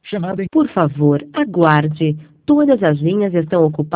Chamada em... Por favor, aguarde. Todas as linhas estão ocupadas.